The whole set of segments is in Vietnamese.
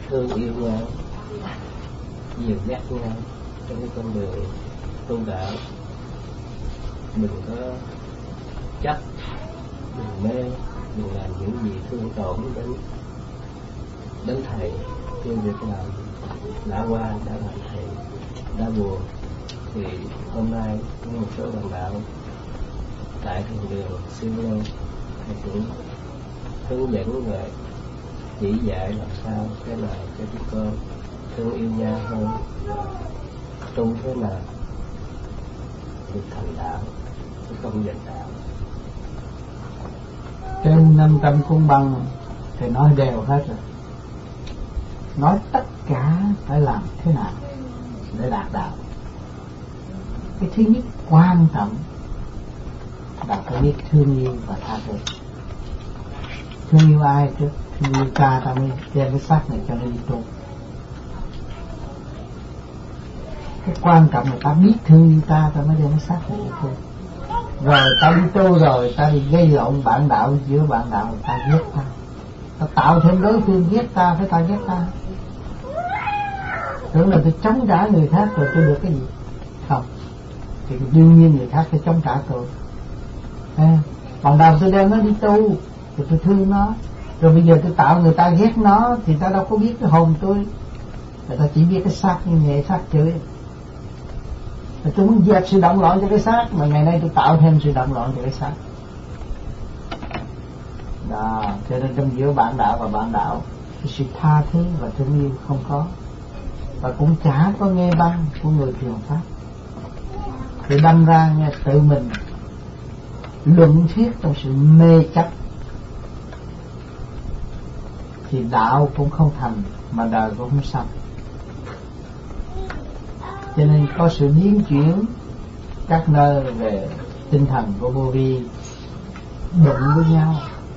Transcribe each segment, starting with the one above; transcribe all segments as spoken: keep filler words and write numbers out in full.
thương yêu nhau, dìu dắt nhau trong cái con đường tu đạo. Đừng có chấp, đừng mê, đừng làm những gì thương tổn đến đến thầy. Cái việc làm đã qua, đã làm thầy đã buồn. Thì hôm nay có một số bạn đạo tại thiền đường siêu lâu thầy cũng hướng dẫn về chỉ dạy làm sao thế nào cho chúng con thương yêu nhau hơn và tu thế nào được thành đạo chứ không giành đạo. Trên năm trăm cuốn băng thì nói đều hết rồi, nói tất cả phải làm thế nào để đạt đạo. Cái thứ nhất quan trọng là phải biết thương yêu và tha thứ. Thương yêu ai trước? Thương yêu ta, ta mới đem cái xác này cho nó đi tu. Cái quan trọng là ta biết thương yêu ta, ta mới đem cái xác này đi tu. Rồi ta đi tu rồi, ta đi gây lộn bạn đạo giữa bạn đạo, ta ghét ta. Ta tạo thêm đối phương ghét ta, phải ta ghét ta. Tưởng là tôi chống trả người khác rồi tôi được cái gì? Không. Thì đương nhiên người khác phải chống trả tôi. À, bằng đầu tôi đem nó đi tu thì tôi thương nó. Rồi bây giờ tôi tạo người ta ghét nó thì ta đâu có biết cái hồn tôi. Người ta chỉ biết cái xác như nhẹ xác chửi. Rồi tôi muốn dẹp sự động loạn cho cái xác, mà ngày nay tôi tạo thêm sự động loạn cho cái xác. Đó, cho nên trong giữa bạn đạo và bạn đạo, cái sự tha thứ và thương yêu không có. Và cũng chả có nghe băng của người truyền pháp. Thì đâm ra nghe tự mình luận thuyết trong sự mê chấp thì đạo cũng không thành mà đời cũng không xong. Cho nên có sự biến chuyển các nơi về tinh thần của vô vi đụng với nhau.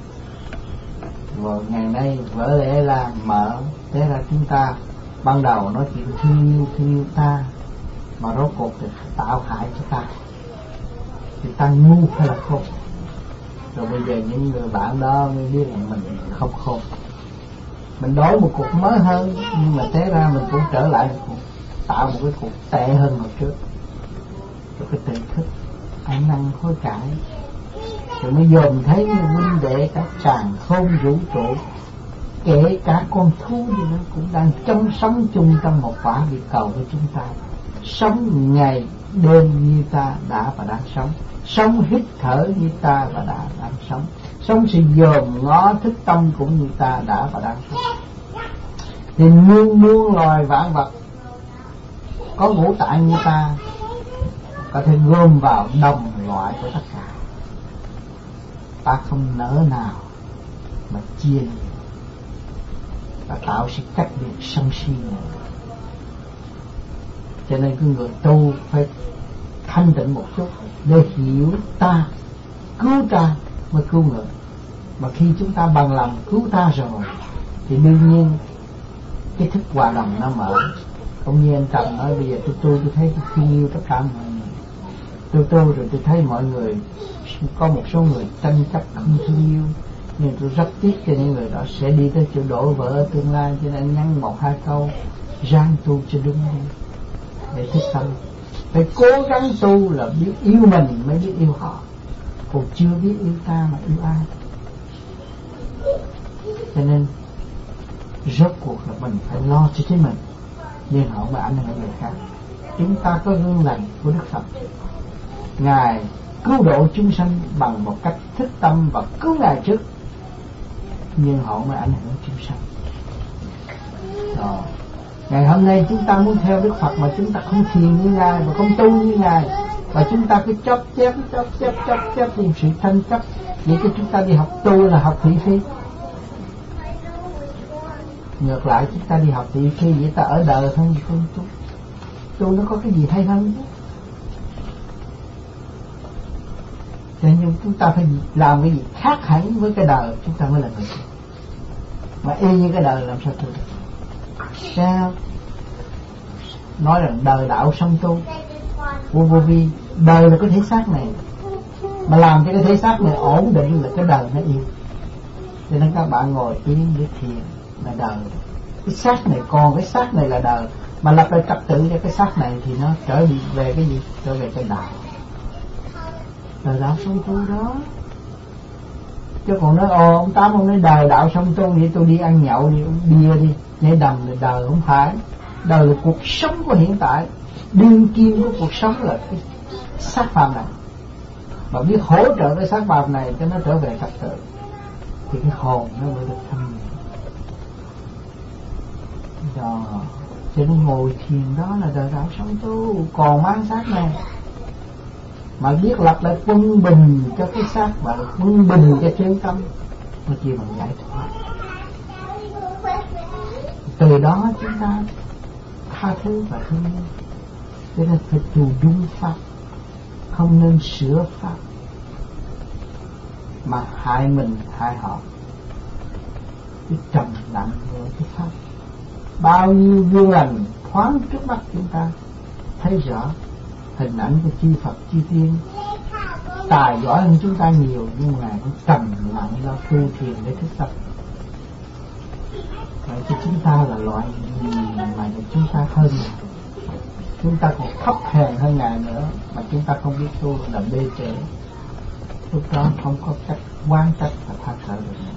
Và ngày nay vỡ lẽ là mở. Thế là chúng ta ban đầu nói chuyện thương yêu, thương yêu ta, mà rốt cuộc thì tạo hại cho ta. Thì ta ngu hay là khôn? Rồi bây giờ những người bạn đó mới biết là mình không khôn. Mình đổi một cuộc mới hơn, nhưng mà thế ra mình cũng trở lại một cuộc, tạo một cái cuộc tệ hơn hồi trước. Rồi cái tự thức ăn năn hối cải, rồi mới dòm thấy như huynh đệ các tràng khôn vũ trụ, kể cả con thú gì nó cũng đang chung sống chung trong một quả địa cầu với chúng ta, sống ngày đêm như ta đã và đang sống, sống hít thở như ta và đã đang sống, sống sự dòm ngó thức tâm cũng như ta đã và đang sống. Thì muôn muôn loài vạn vật có ngũ tạng như ta có thể gom vào đồng loại của tất cả. Ta không nỡ nào mà chia và tạo sự cách biệt sân si này. Cho nên cái người tu phải thanh tịnh một chút để hiểu ta, cứu ta mới cứu người. Mà khi chúng ta bằng lòng cứu ta rồi thì đương nhiên cái thức hòa đồng nó mở. Cũng như anh Trần nói, bây giờ tôi tu tôi thấy tôi thương yêu tất cả mọi người. Tôi tu rồi tôi thấy mọi người, có một số người tranh chấp không thương yêu, nhưng tôi rất tiếc cho những người đó sẽ đi tới chỗ đổ vỡ ở tương lai. Cho nên nhắn một hai câu ráng tu cho đúng đi để thức tâm. Phải cố gắng tu là biết yêu mình mới biết yêu họ, còn chưa biết yêu ta mà yêu ai. Cho nên rốt cuộc là mình phải lo cho chính mình, nhưng họ không ảnh hưởng người khác. Chúng ta có gương lành của Đức Phật, Ngài cứu độ chúng sanh bằng một cách thức tâm và cứu Ngài trước, nhưng họ mới ảnh hưởng chúng sanh. Đó. Ngày hôm nay chúng ta muốn theo Đức Phật mà chúng ta không thiền như Ngài và không tu như Ngài, và chúng ta cứ chấp chép chấp chép chấp chép những sự tranh chấp. Vậy cái chúng ta đi học tu là học thị phi. Ngược lại chúng ta đi học thị phi, vậy ta ở đời thôi không tu. Tu nó có cái gì hay hơn chứ. Cho nên chúng ta phải làm cái gì khác hẳn với cái đời, chúng ta mới là người tu. Mà y như cái đời làm sao tu được? Sao nói rằng đời đạo song tu vô vô vi, đời là cái thể xác này, mà làm cho cái thể xác này ổn định là cái đời nó yêu. Cho nên các bạn ngồi yên để thiền là đời. Cái xác này còn, cái xác này là đời, mà lập lại trật tự cho cái xác này thì nó trở về cái gì? Trở về cái đạo. Đời đạo song tu đó. Chứ còn nói ồ ông Tám ông nói đời đạo song tu, vậy tôi đi ăn nhậu đi uống bia đi nhảy đầm là đời. Không phải. Đời là cuộc sống của hiện tại, đương kim của cuộc sống là cái xác phàm này, mà biết hỗ trợ cái xác phàm này cho nó trở về trật tự thì cái hồn nó mới được thanh nhẹ. Đó, cho nên ngồi thiền đó là đời đạo sống tu. Còn mang xác này mà biết lập lại quân bình cho cái xác và quân bình cho chân tâm, nó chỉ bằng giải thoát. Từ đó chúng ta tha thứ và thương yêu. Cho nên phải tu đúng pháp, không nên sửa pháp mà hại mình hại họ. Cái trầm lặng của cái pháp, bao nhiêu duyên lành thoáng trước mắt chúng ta thấy rõ hình ảnh của chư Phật chư Tiên tài giỏi hơn chúng ta nhiều, nhưng Ngài cũng trầm lặng lo tu thiền để thức tâm. Vậy thì chúng ta là loại gì mà chúng ta hơn Ngài? Chúng ta còn thấp hèn hơn Ngài nữa mà chúng ta không biết tu là bê trễ. Lúc đó không có cách quan trách và tha thứ được nữa.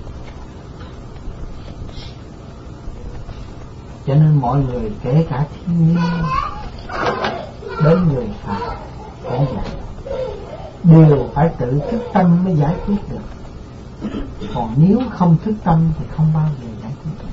Cho nên mọi người kể cả thiên nhiên đến người Phật cũng vậy, đều phải tự thức tâm mới giải quyết được. Còn nếu không thức tâm thì không bao giờ giải quyết được,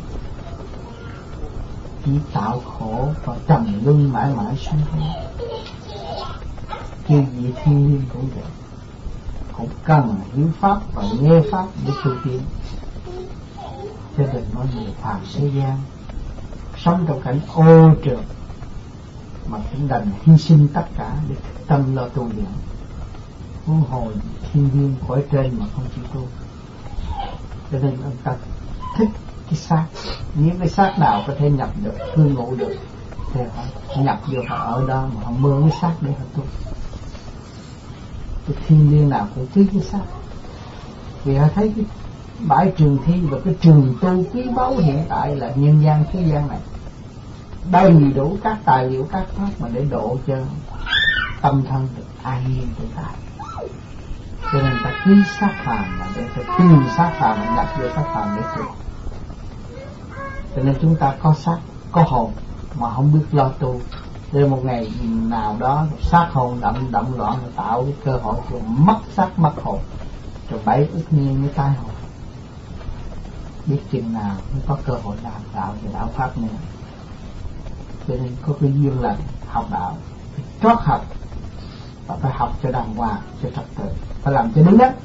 chỉ tạo khổ và trầm luân mãi mãi xuống thế. Chư vị thiên nhiên cũng vậy, cũng cần hiểu pháp và nghe pháp để tu tiến. Cho nên mọi người phàm thế gian sống trong cảnh ô trượt mà cũng đành hy sinh tất cả để tâm lo tu luyện. Huống hồ thiên nhiên khỏi trên mà không chịu tu. Cho nên ông ta thích cái xác. Những cái xác nào có thể nhập được, cư ngụ được thì họ nhập vô, họ ở đó mà họ mơ cái xác để họ tu. Cái thiên nhiên nào cũng thích cái xác, vì họ thấy cái bãi trường thi và cái trường tu quý báu hiện tại là nhân gian thế gian này, đầy đủ các tài liệu các pháp mà để độ cho tâm thân được an nhiên tự tại. Cho nên ta quý sát phàm là để phải tìm sát phàm và nhập vô sát phàm để tu. Cho nên chúng ta có xác, có hồn mà không biết lo tu, để một ngày nào đó sát hồn động động loạn tạo cái cơ hội cho mất xác mất hồn, rồi bảy ức nhiên mới tai hồn. Biết chừng nào mới có cơ hội làm đạo về đạo pháp nữa. Cho nên có cái duyên lành học đạo, phải trót học và phải học cho đàng hoàng, cho trật tự, phải làm cho đúng nhất,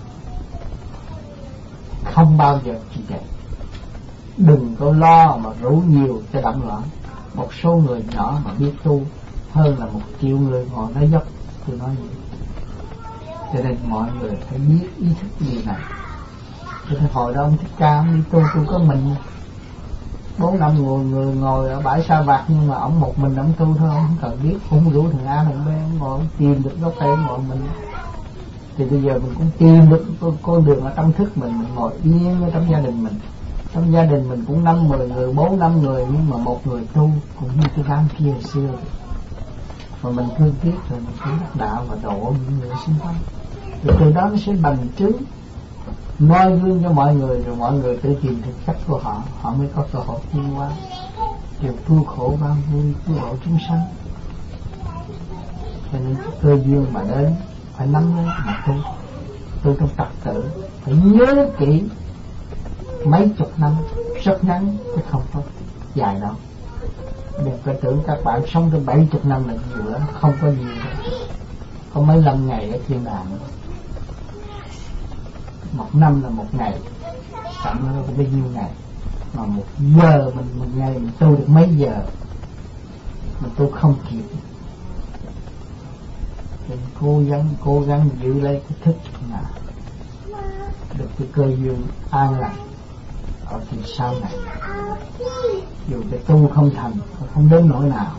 không bao giờ chỉ vậy. Đừng có lo mà rủ nhiều cho động loạn. Một số người nhỏ mà biết tu hơn là một triệu người ngồi nói dốc, tôi nói vậy. Cho nên mọi người phải biết ý thức điều này. Cho nên hồi đó ông Thích Ca ông đi tu, tu có mình bốn năm người người ngồi ở bãi Sa Vạc, nhưng mà ông một mình ông tu thôi, ông không cần biết, không rủ thằng A thằng B, ông ngồi ông tìm được gốc cây ngồi mình. Thì bây giờ mình cũng tìm được con đường ở trong thức mình, mình ngồi yên ở trong gia đình mình. Trong gia đình mình cũng năm mười người, bốn năm người, nhưng mà một người tu cũng như cái đám kia hồi xưa. Mà mình thương tiếc rồi mình cũng đắc đạo và độ những người xung quanh. Thì từ đó nó sẽ bằng chứng, noi gương cho mọi người, rồi mọi người tự tìm thực cách của họ, họ mới có cơ hội tiến hóa, điều tu khổ bao vui, cứu độ chúng sanh. Cho nên cơ duyên mà đến phải nắm lấy mà tu, tu trong trật tự, phải nhớ kỹ. Mấy chục năm rất ngắn chứ không có dài đâu. Đừng có tưởng các bạn sống trong bảy chục năm là nhiều lắm, không có nhiều đâu. Có mấy năm ngày ở thiên đàng. Một năm là một ngày, chẳng nó có bao nhiêu ngày. Mà một giờ mình một ngày mình tu được mấy giờ, mình tu không kịp. Nên cố gắng cố gắng giữ lấy cái thức nào được cái cơ duyên an lành ở thì sau này. Dù cái tu không thành, không đến nỗi nào,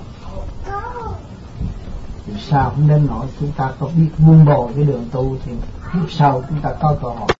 thì sao không đến nỗi chúng ta có biết vun bồi cái đường tu thì kiếp sau chúng ta có cơ hội.